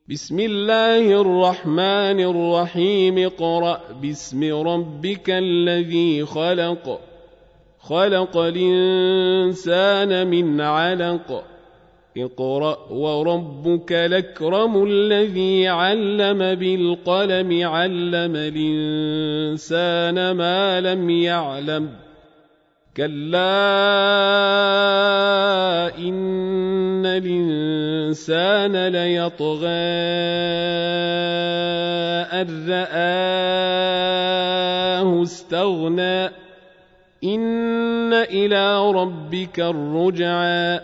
بسم الله الرحمن الرحيم اقرأ باسم ربك الذي خلق خلق الإنسان من علق اقرأ وربك الأكرم الذي علم بالقلم علم الإنسان ما لم يعلم كلا إن الإنسان ليطغى أن رآه استغنى إن إلى ربك الرجعى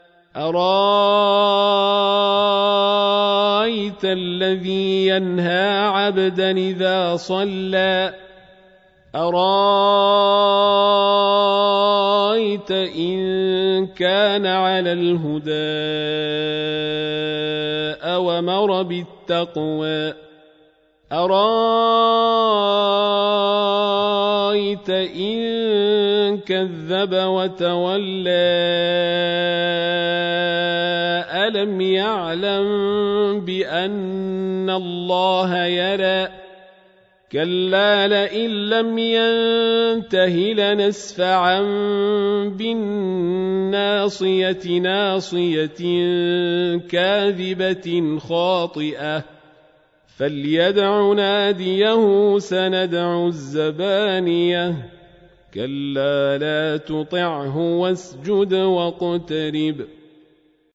أرأيت الذي ينهى عبدا إذا صلى أرأيت إن كان على الهدى أوامر بالتقوى أرأيت إن كذب وتولى ألم يعلم بأن الله يرى كلا لئن لم ينته لنسفعا بالناصية ناصية كاذبة خاطئة فليدع ناديه سندع الزبانية كلا لا تطعه واسجد واقترب